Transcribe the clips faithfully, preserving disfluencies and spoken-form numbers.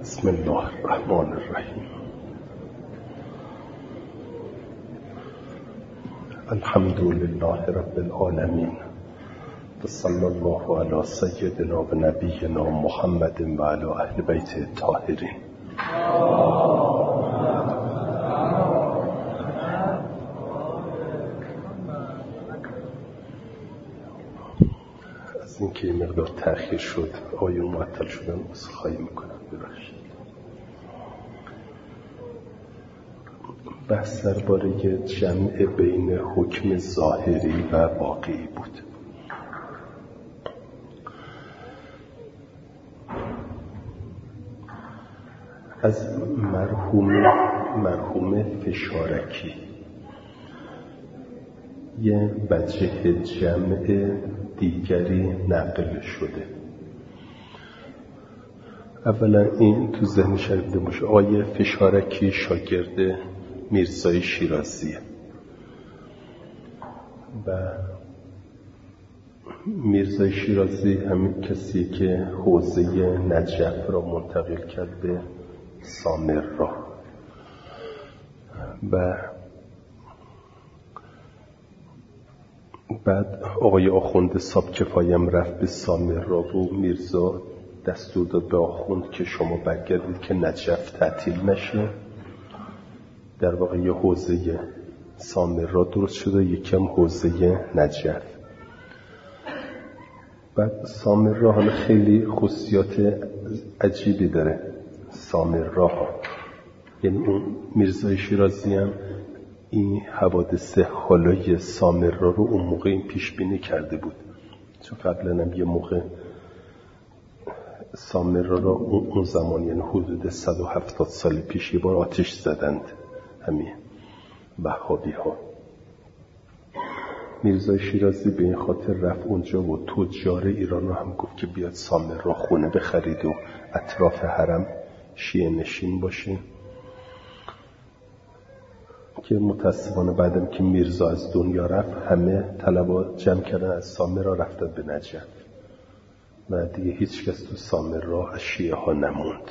بسم الله الرحمن الرحیم. الحمد لله رب العالمین و صلی الله علی سیدنا و نبینا محمد و علی اهل بیت الطاهرین. از اینکه این مقدار تأخیر شد آیون معطل شدن عذرخواهی میکنم، ببخشید. بحث درباره جمع بین حکم ظاهری و واقعی بود. از مرحوم مرحوم فشارکی یه وجه جمع دیگری نقل شده. اولا این تو ذهن شریفته باشه، آقای فشارکی شاگرد میرزای شیرازیه و میرزای شیرازی همین کسیه که حوزه نجف را منتقل کرد به سامرا و بعد آقای آخوند سابکفایم رفت به سامرا و میرزا دستور داد به آخوند که شما برگردید که نجف تعطیل نشه. در واقع یه حوزه سامرا درست شده، یکم حوزه نجف. بعد سامرا حالا خیلی خصوصیات عجیبی داره. سامرا ها یعنی اون میرزای شیرازی هم این حوادث حالای سامرا رو اون موقع این پیش بینی کرده بود، چون قبلا هم یه موقع سامرا را اون زمان یعنی حدود صد و هفتاد سال پیش یه بار آتش زدند همین وهابی ها. میرزای شیرازی به این خاطر رفت اونجا و تجار ایران رو هم گفت که بیاد سامرا خونه بخرید و اطراف حرم شیعه نشین باشه، که متاسفانه بعدم که میرزا از دنیا رفت همه طلبا جمع کردن از سامرا رفتن به نجف و دیگه هیچ کس تو سامرا از شیعه ها نموند.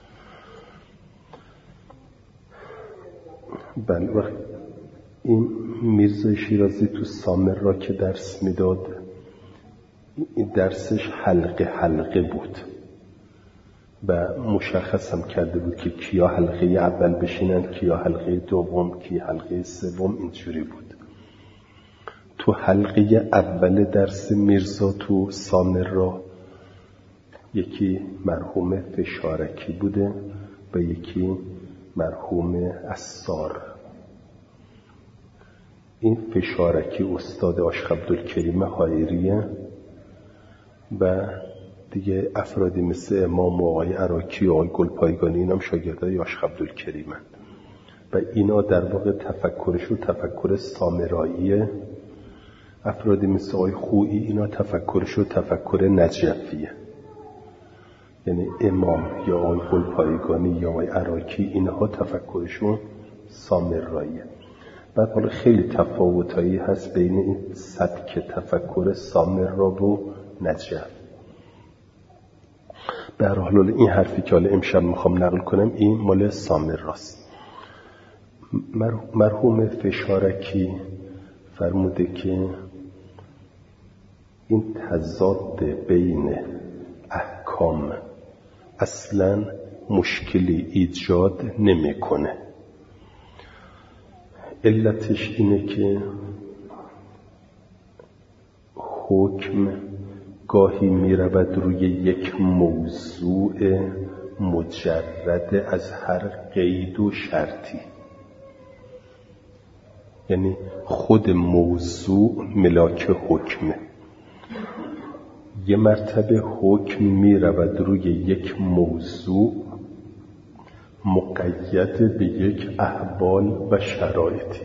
بله، وقت این میرزای شیرازی تو سامرا که درس میداد، این درسش حلقه حلقه بود و مشخص هم کرده بود که کیا حلقه اول بشینند، کیا حلقه دوم، کیا حلقه سوم، اینجوری بود. تو حلقه اول درس میرزا تو سامرا یکی مرحوم فشارکی بوده و یکی مرحوم اسار. این فشارکی استاد عاشق عبدالکریم حایریه و دیگه افرادی مثل امام و آقای عراقی و آقای گلپایگانی اینام شاگردای عاشق عبدالکریمن و اینا در واقع تفکرشون تفکر سامراییه. افرادی مثل آقای خویی اینا تفکرشون تفکر نجفیه، یعنی امام یا آقای گلپایگانی یا آقای عراقی اینها تفکرشون سامراییه. بعد حالا خیلی تفاوتایی هست بین این سبک تفکر سامرا و نجف. به هر حال این حرفی که حالا امشب میخوام نقل کنم این مال سامراست. مرحوم فشارکی فرموده که این تضاد بین احکام اصلا مشکلی ایجاد نمیکنه. علتش اینه که حکم گاهی می رود روی یک موضوع مجرد از هر قید و شرطی، یعنی خود موضوع ملاک حکمه. یه مرتبه حکم می رود روی یک موضوع مقید به یک احوال و شرایطی.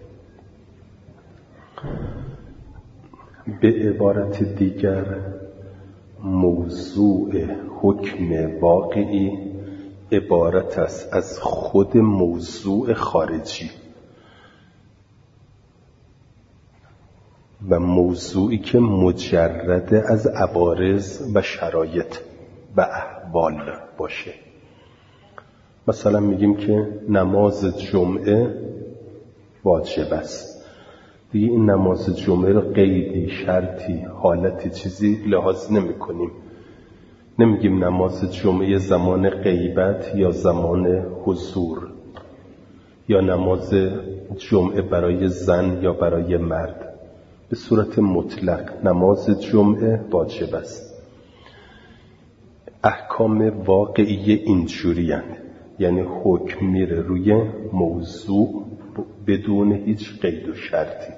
به عبارت دیگر موضوع حکم واقعی عبارت است از خود موضوع خارجی و موضوعی که مجرد از عوارض و شرایط و احوال باشه. مثلا میگیم که نماز جمعه واجب است. دیگه این نماز جمعه رو قیدی، شرطی، حالتی، چیزی لحاظ نمی کنیم. نمیگیم نماز جمعه زمان غیبت یا زمان حضور، یا نماز جمعه برای زن یا برای مرد. به صورت مطلق نماز جمعه واجب است. احکام واقعی اینجوری هستند، یعنی حکم میره روی موضوع بدون هیچ قید و شرطی.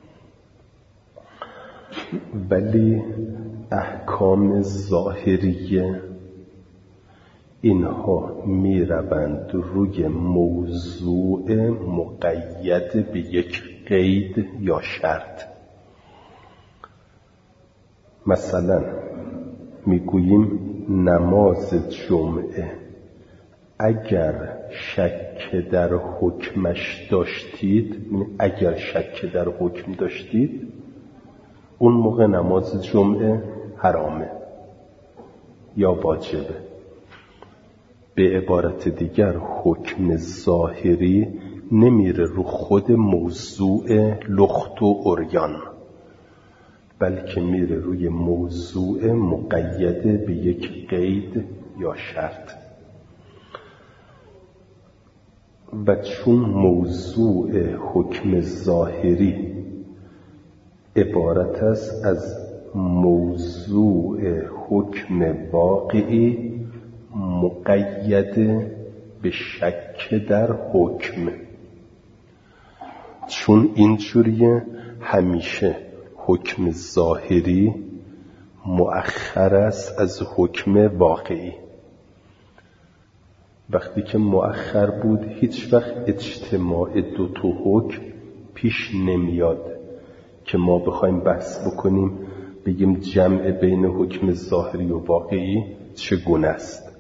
ولی احکام ظاهریه اینها میروند روی موضوع مقید به یک قید یا شرط. مثلا میگوییم نماز جمعه اگر شک در حکمش داشتید، اگر شک در حکم داشتید، اون موقع نماز جمعه حرامه یا واجبه. به عبارت دیگر حکم ظاهری نمیره رو خود موضوع لخت و عریان، بلکه میره روی موضوع مقید به یک قید یا شرط. و چون موضوع حکم ظاهری عبارت است از موضوع حکم واقعی مقید به شک در حکم، چون اینجوریه همیشه حکم ظاهری مؤخر است از حکم واقعی. وقتی که مؤخر بود هیچ وقت اجتماع دو تا حکم پیش نمیاد که ما بخوایم بحث بکنیم بگیم جمع بین حکم ظاهری و واقعی چگونه است.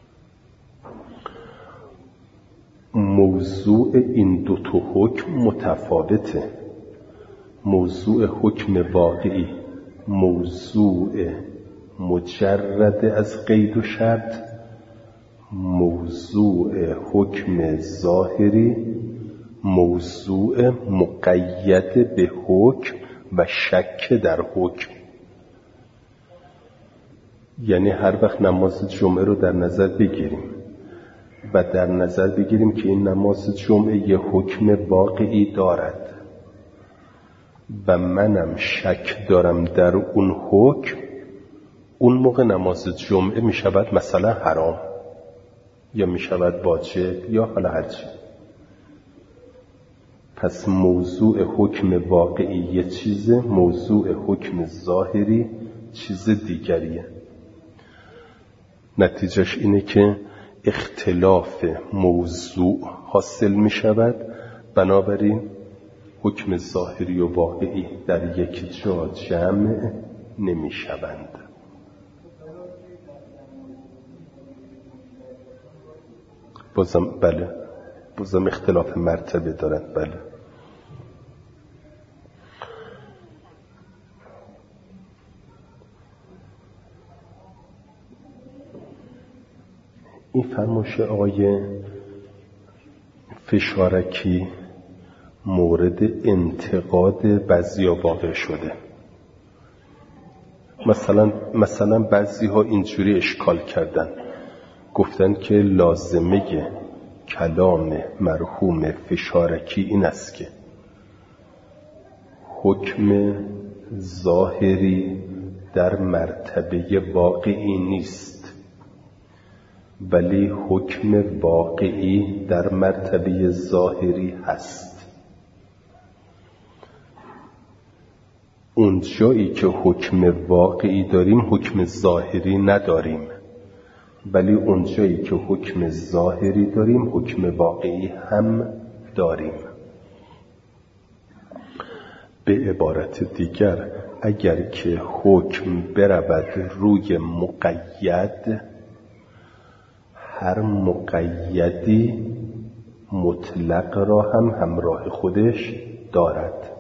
موضوع این دو تا حکم متفاوته. موضوع حکم واقعی موضوع مجرد از قید و شرط، موضوع حکم ظاهری موضوع مقید به حکم و شک در حکم. یعنی هر وقت نماز جمعه رو در نظر بگیریم و در نظر بگیریم که این نماز جمعه یه حکم واقعی دارد و منم شک دارم در اون حکم، اون موقع نماز جمعه می شود مثلا حرام یا می شود واجب یا حالا هرچی. پس موضوع حکم واقعی یه چیزه، موضوع حکم ظاهری چیز دیگریه. نتیجهش اینه که اختلاف موضوع حاصل می شود، بنابراین حکم ظاهری و واقعی در یک جا جمع نمی شوند. بازم بله، بازم اختلاف مرتبه دارند. بله. این فرمایش آقای فشارکی مورد انتقاد بعضیا واقع شده. مثلا مثلا بعضی‌ها اینجوری اشکال کردن، گفتن که لازمه کلام مرحوم فشارکی این است که حکم ظاهری در مرتبه واقعی نیست، ولی حکم واقعی در مرتبه ظاهری هست. اون جایی که حکم واقعی داریم حکم ظاهری نداریم، ولی اون جایی که حکم ظاهری داریم حکم واقعی هم داریم. به عبارت دیگر اگر که حکم برود روی مقید، هر مقیدی مطلق را هم همراه خودش دارد.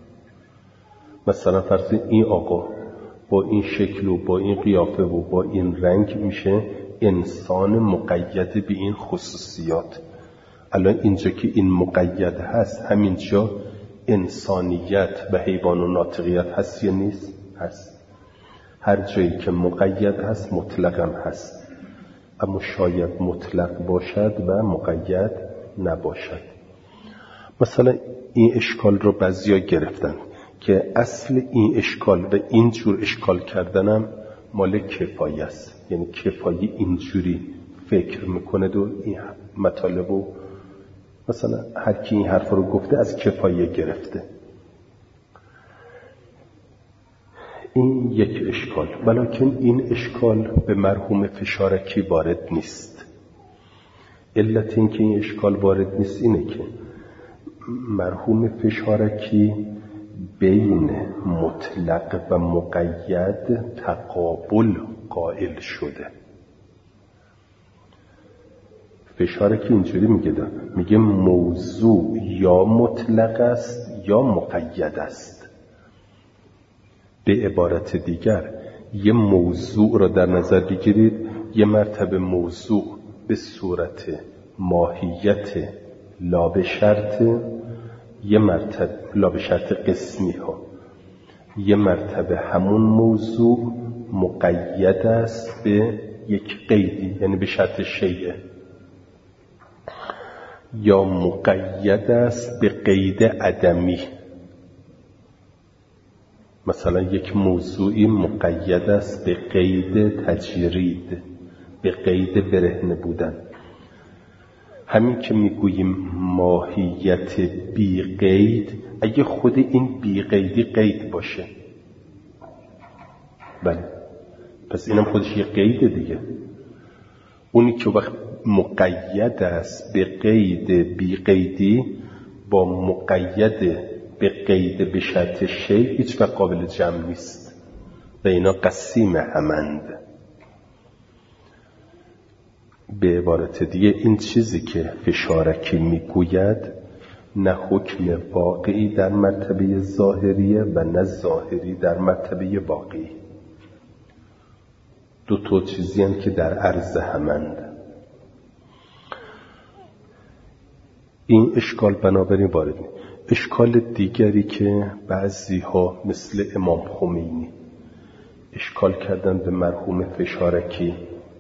مثلا فرض این آقا با این شکل و با این قیافه و با این رنگ میشه انسان مقید به این خصوصیات. الان اینجا که این مقید هست، همینجا انسانیت و حیوان و ناطقیت هست یا نیست؟ هست. هر جایی که مقید هست مطلق هم هست، اما شاید مطلق باشد و مقید نباشد. مثلا این اشکال رو بعضیا گرفتن که اصل این اشکال و این جور اشکال کردنم مال کفایه است. یعنی کفایه اینجوری فکر میکنه و این مطالب رو مثلا هر کی این حرف رو گفته از کفایه گرفته. این یک اشکال، ولیکن این اشکال به مرحوم فشارکی وارد نیست. علت این که این اشکال وارد نیست اینه که مرحوم فشارکی بین مطلق و مقید تقابل قائل شده. فشارکی اینجوری میگه ده. میگه موضوع یا مطلق است یا مقید است. به عبارت دیگر یه موضوع را در نظر بگیرید، یه مرتبه موضوع به صورت ماهیت لا به شرط، یه مرتبه لا به شرط قسمی ها، یه مرتبه همون موضوع مقید است به یک قیدی، یعنی به شرط شیء، یا مقید است به قید عدمی. مثلا یک موضوعی مقید است به قید تجرید، به قید برهنه بودن. همین که میگوییم ماهیت بی قید، اگه خود این بی قیدی قید باشه، بله، پس اینم خودش یه قیده دیگه. اونی که وقت مقید است به قید بی قیدی با مقید به قید به شرط شیء هیچ وقت قابل جمع نیست و اینا قسیم همند. به عبارت دیگه این چیزی که فشارکی میگوید نه حکم واقعی در مرتبه ظاهریه و نه ظاهری در مرتبه واقعی. دو تا چیزی هم که در عرض همند. این اشکال بنابراین وارد نیست. اشکال دیگری که بعضی ها مثل امام خمینی اشکال کردن به مرحوم فشارکی،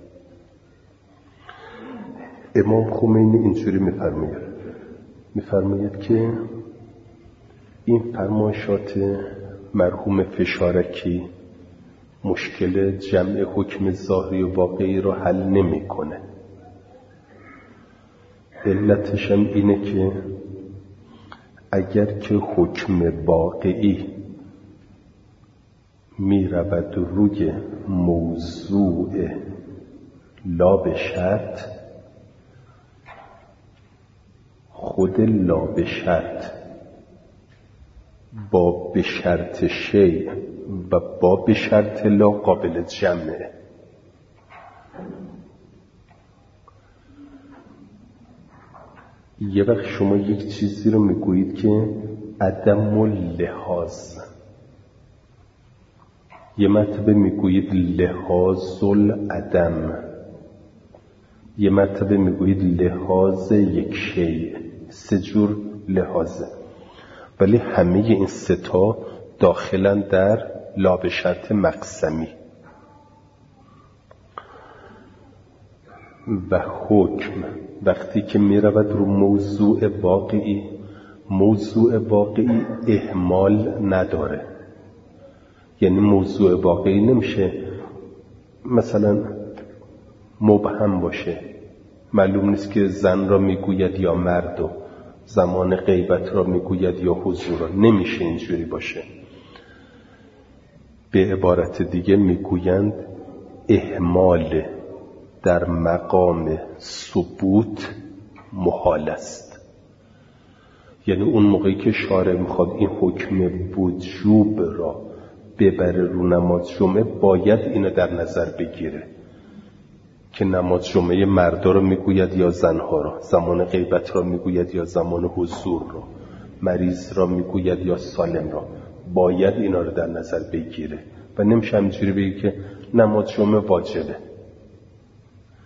امام خمینی اینجوری میفرماید میفرماید که این فرمایشات مرحوم فشارکی مشکل جمع حکم ظاهری و واقعی رو حل نمیکنه. علتش هم اینه که اگر که حکم واقعی می رود روی موضوع لا به شرط، خود لا به شرط با به شرط شیء و با به شرط لا قابل جمعه. یه وقت شما یک چیزی رو میگویید که عدم اللحاظ، یه مرتبه میگویید لحاظ العدم، یه مرتبه میگویید لحاظ یک شیء. سه جور لحاظه، ولی همه این سه تا داخلن در لا به شرط مقسمی. و حکم وقتی که می رود رو موضوع واقعی، موضوع واقعی اهمال نداره. یعنی موضوع واقعی نمیشه مثلا مبهم باشه، معلوم نیست که زن را میگوید یا مرد، و زمان غیبت را میگوید یا حضور را، نمیشه اینجوری باشه. به عبارت دیگه میگویند اهمال در مقام ثبوت محال است. یعنی اون موقعی که شارع میخواد این حکم وجوب را ببره رو نماز جمعه، باید اینو در نظر بگیره که نماز جمعه مردا رو میگوید یا زنها را، زمان غیبت را میگوید یا زمان حضور را، مریض را میگوید یا سالم را. باید اینا رو در نظر بگیره و نمیشه همینجوری بگی که نماز جمعه واجبه.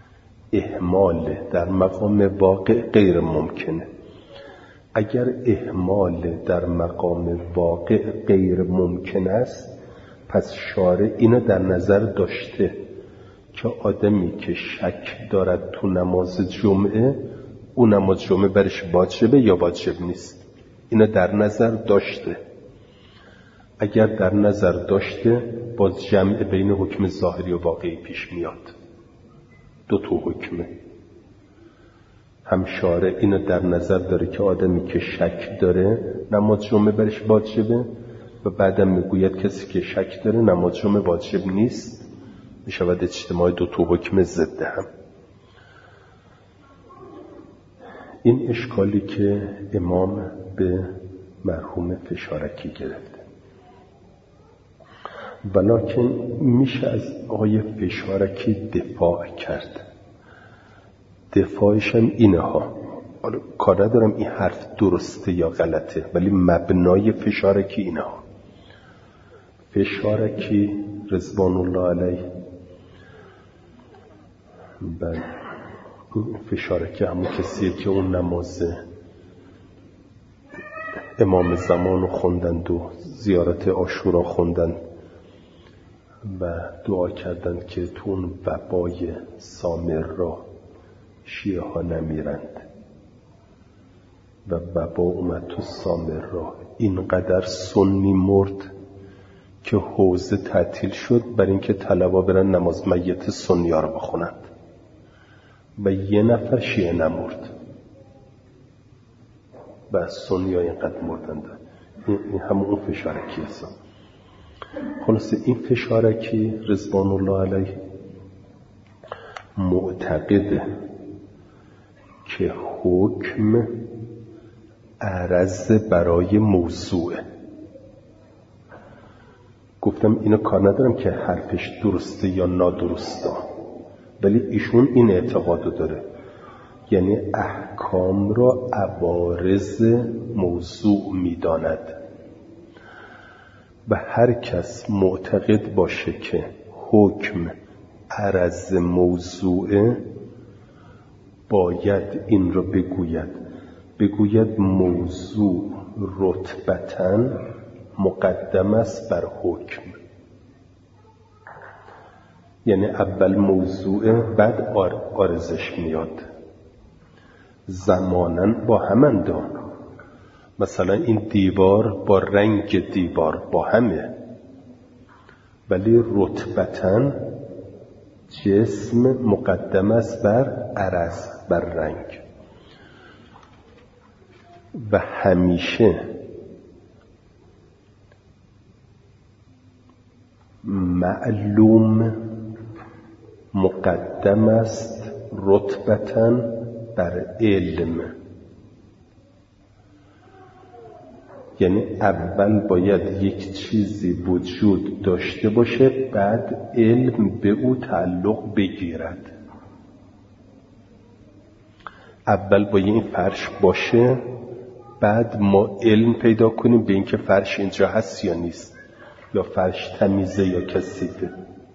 اهمال در مقام واقع غیر ممکنه. اگر اهمال در مقام واقع غیر ممکن است، پس شارع اینو در نظر داشته که آدمی که شک دارد تو نماز جمعه، اون نماز جمعه برش واجبه یا واجب نیست، اینو در نظر داشته. اگر در نظر داشته، باز جمع بین حکم ظاهری و واقعی پیش میاد، دو تا حکمه. هم شارع اینو در نظر داره که آدمی که شک داره نماز جمعه برش واجبه، و بعدم میگوید کسی که شک داره نماز جمعه واجب نیست، میشود اجتماع دو تا حکم ضد هم. این اشکالی که امام به مرحوم فشارکی گرفته. ولیکن میشه از آقای فشارکی دفاع کرد. دفاعش هم اینه ها، کار ندارم این حرف درسته یا غلطه، ولی مبنای فشارکی اینه ها. فشارکی رضوان الله علیه، بله فشارکی همون کسیه که اون نماز امام زمان رو خوندند و زیارت عاشورا خوندند و دعا کردند که تو اون وبای سامر را شیعه ها نمیرند، و وبا اومد تو سامر را، اینقدر سنی مرد که حوزه تعطیل شد برای اینکه طلبا برن نماز میت سنی ها رو بخونند و یه نفر شیعه نمرد و سنی ها اینقدر مردند. این همون اون فشارکی هستن. خلاصه این فشارکی رضوان الله علیه معتقده که حکم عرض برای موضوعه. گفتم اینو کار ندارم که حرفش درسته یا نادرسته، ولی ایشون این اعتقادو داره، یعنی احکام را عوارض موضوع میداند و هر کس معتقد باشه که حکم عرض موضوعه باید این رو بگوید بگوید موضوع رتبتاً مقدم است بر حکم، یعنی اول موضوعه بعد عارضش میاد، زماناً با همندان. مثلا این دیوار با رنگ دیوار با همه، ولی رتبتاً جسم مقدم است بر عرض، بر رنگ. و همیشه معلوم مقدم است رتبتاً بر علم، یعنی اول باید یک چیزی وجود داشته باشه بعد علم به او تعلق بگیرد. اول باید این فرش باشه بعد ما علم پیدا کنیم به اینکه فرش اینجا هست یا نیست، یا فرش تمیزه یا کثیفه.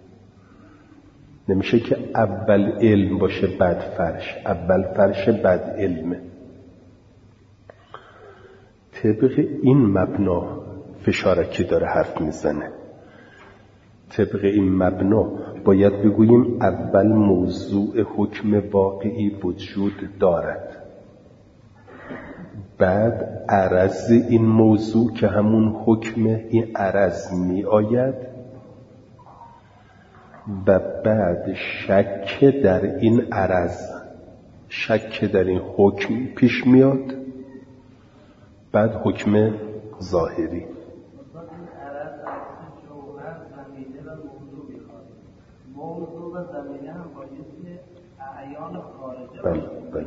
نمیشه که اول علم باشه بعد فرش، اول فرش بعد علمه. طبق این مبنا فشارکی داره حرف میزنه. طبق این مبنا باید بگوییم اول موضوع حکم واقعی وجود دارد، بعد عرض این موضوع که همون حکم این عرض می آید، و بعد شک در این عرض، شک در این حکم پیش میاد، بعد حکم ظاهری. موضوع و زمینه هم بایستی اعیان خارجه بله بله.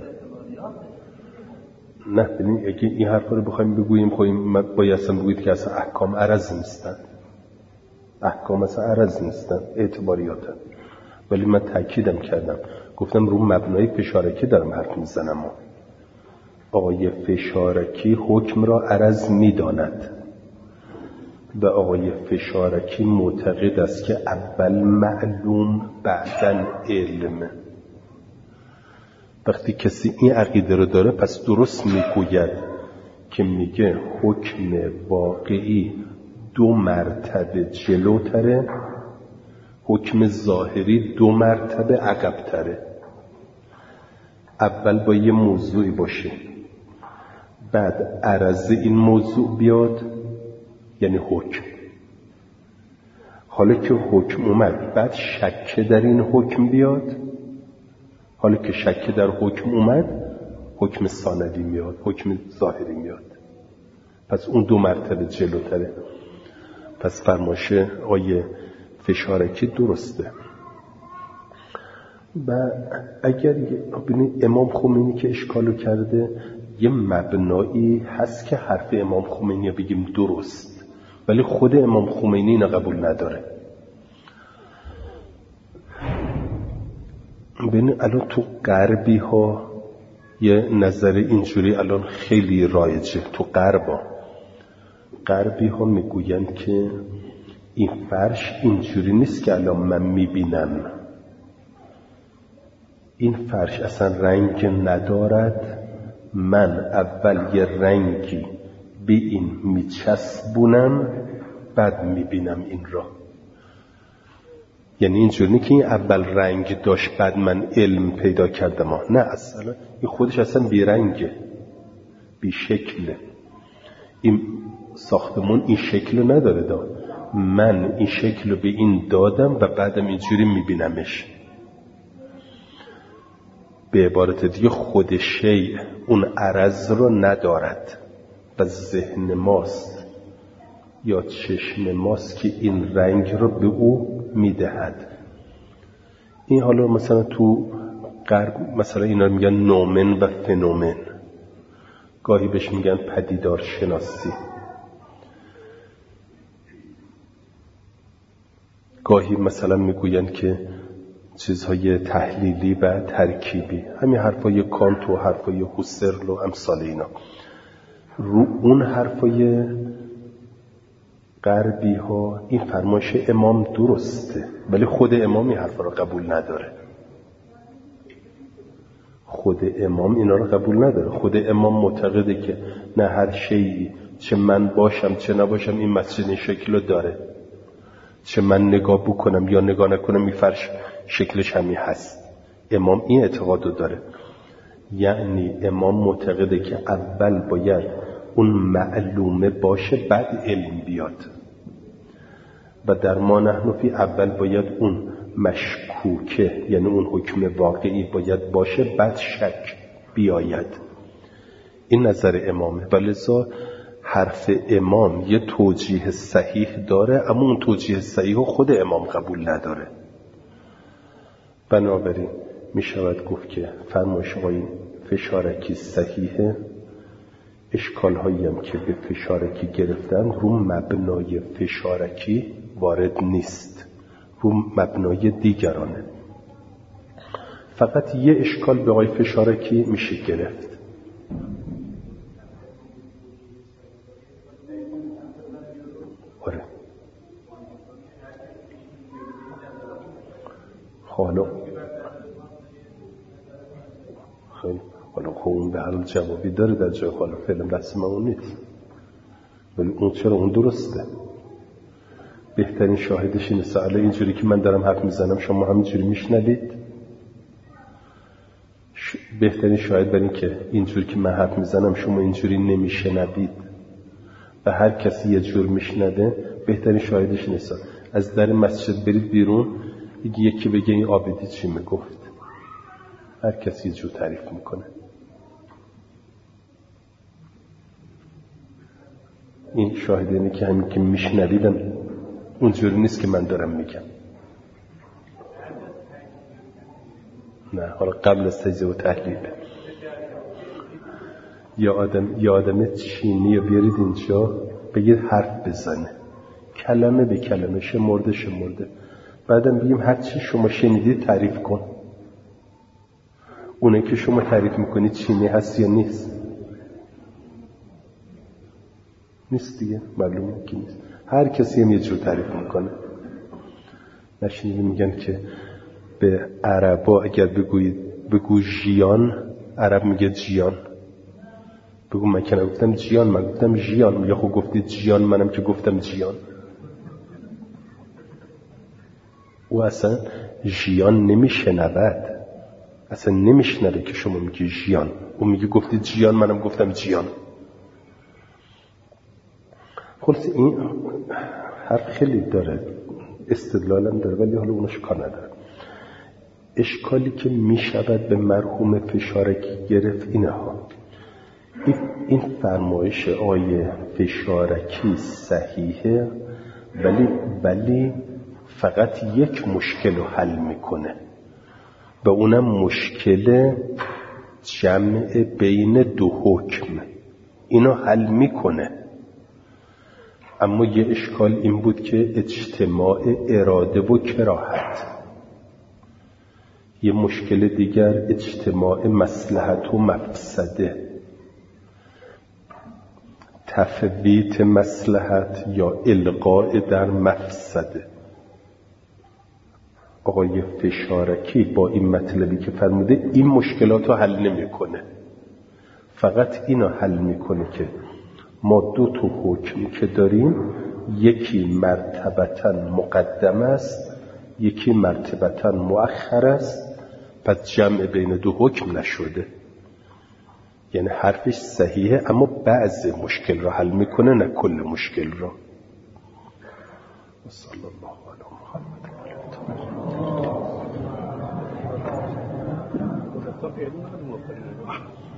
نه ببینید اگه این حرف رو بخوایم بگوییم خواهیم بایستم بگوید که اصلا احکام عرض نیستن، احکام اصلا عرض نیستن، اعتباریاتن. ولی من تأکیدم کردم، گفتم رو مبنای فشارکی دارم حرف میزنم. آقای فشارکی حکم را عرض میداند و آقای فشارکی معتقد است که اول معلوم بعداً علم. وقتی کسی این عقیده رو داره پس درست میگوید که میگه حکم واقعی دو مرتبه جلوتره، حکم ظاهری دو مرتبه عقبتره. اول با یه موضوعی باشه، بعد عرض این موضوع بیاد، یعنی حکم. حالا که حکم اومد بعد شک در این حکم بیاد، حالا که شک در حکم اومد حکم ثانوی میاد، حکم ظاهری میاد. پس اون دو مرتبه جلوتره. پس فرمایش آیه فشارکی درسته. و اگر ببینید امام خمینی که اشکالو کرده، یه مبنایی هست که حرف امام خمینی بگیم درست، ولی خود امام خمینی اینو قبول نداره. ببینید الان تو غربی ها یه نظر اینجوری الان خیلی رایجه. تو غربا غربی ها میگوین که این فرش اینجوری نیست که الان من میبینم، این فرش اصلا رنگ ندارد، من اول یه رنگی به این میچسبونم بعد میبینم این را. یعنی اینجوری که این اول رنگ داشت بعد من علم پیدا کردم، نه اصلا این خودش اصلا بی رنگه، بی شکله. این ساختمون این شکل نداره داد، من این شکل رو به این دادم و بعدم اینجوری میبینمش. به عبارت دیگه خود شیء اون عرض رو ندارد و ذهن ماست یا چشم ماست که این رنگ رو به او میدهد. این حالا مثلا تو غرب مثلا اینا میگن نومن و فنومن، گاهی بهش میگن پدیدار شناسی، گاهی مثلا میگوین که چیزهای تحلیلی و ترکیبی، همین حرفای کانت و حرفای هوسرل و امثال اینا. رو اون حرفای غربی ها این فرمایش امام درسته، ولی خود امام این حرفا رو قبول نداره. خود امام اینا رو قبول نداره. خود امام معتقده که نه هر شیئی چه من باشم چه نباشم این مسجد این شکل رو داره، چه من نگاه بکنم یا نگاه نکنم این فرش شکلش همین هست. امام این اعتقاد رو داره. یعنی امام معتقده که اول باید اون معلومه باشه بعد علم بیاد، و در ما نحن فی اول باید اون مشکوکه، یعنی اون حکم واقعی باید باشه بعد شک بیاید. این نظر امامه. ولذا حرف امام یه توجیه صحیح داره، اما اون توجیه صحیح رو خود امام قبول نداره. بنابراین می شود گفت که فرمایش آقای فشارکی صحیحه. اشکال هایی هم که به فشارکی گرفتن رو مبنای فشارکی وارد نیست، رو مبنای دیگرانه. فقط یه اشکال به آقای فشارکی میشه گرفت. آره حالا خیلی حالا خب اون به حال جوابی داره در جای حالا فعلا بحث ما اون نیست، ولی اون چرا اون درسته. بهترین شاهدش اینه ساله اینجوری که من دارم حرف میزنم شما همینجوری میشنوید. ش... بهترین شاهد بر این که اینجوری که من حرف میزنم شما اینجوری نمیشنوید و هر کسی یه جور میشنوه، بهترین شاهدش اینه ساله. از در مسجد برید بیرون یکی بگه این عابدی چی میگفت، هر کسی یه جور تعریف میکنه. این شاهد اینه که همین که میشنویدم اونجوری نیست که من دارم میگم. نه حالا قبل از تجزیه و تحلیل یا آدم یا آدم چینی رو بیارید اینجا بگید حرف بزنه، کلمه به کلمه، شمرده شمرده، بعدم بگیم هر چی شما شنیدید تعریف کن. اونه که شما تعریف میکنید چینی هست یا نیست؟ نیست دیگه، معلومه که نیست. هر کسی هم یه جور تعریف میکنه. نشینید میگن که به عربا اگر بگویید بگو ژیان، عرب میگه جیان. بگو من که نگفتم جیان، من گفتم ژیان. میگه خب گفتید جیان، منم که گفتم جیان. او اصلا ژیان نمیشنود، اصلا نمیشنوه که شما میگی ژیان. او میگه گفتید جیان، منم گفتم جیان. خلاص این حرف خیلی داره، استدلالم داره، ولی حالا اونش کار نداره. اشکالی که میشود به مرحوم فشارکی گرفت اینه ها. این فرمایش آیه فشارکی صحیحه، ولی ولی فقط یک مشکل رو حل میکنه، و اونم مشکل جمع بین دو حکم. اینو حل میکنه، اما یه اشکال این بود که اجتماع اراده و کراهت. یه مشکل دیگر اجتماع مصلحت و مفسده، تفویت مصلحت یا القاء در مفسده. آقای فشارکی با این مطلبی که فرموده این مشکلات رو حل نمیکنه، فقط اینو حل میکنه که ما دو تا حکم که داریم، یکی مرتبتاً مقدم است، یکی مرتبتاً مؤخر است، پس جمع بین دو حکم نشده. یعنی حرفش صحیحه، اما بعض مشکل رو حل میکنه، نه کل مشکل رو. صلی الله علی محمد.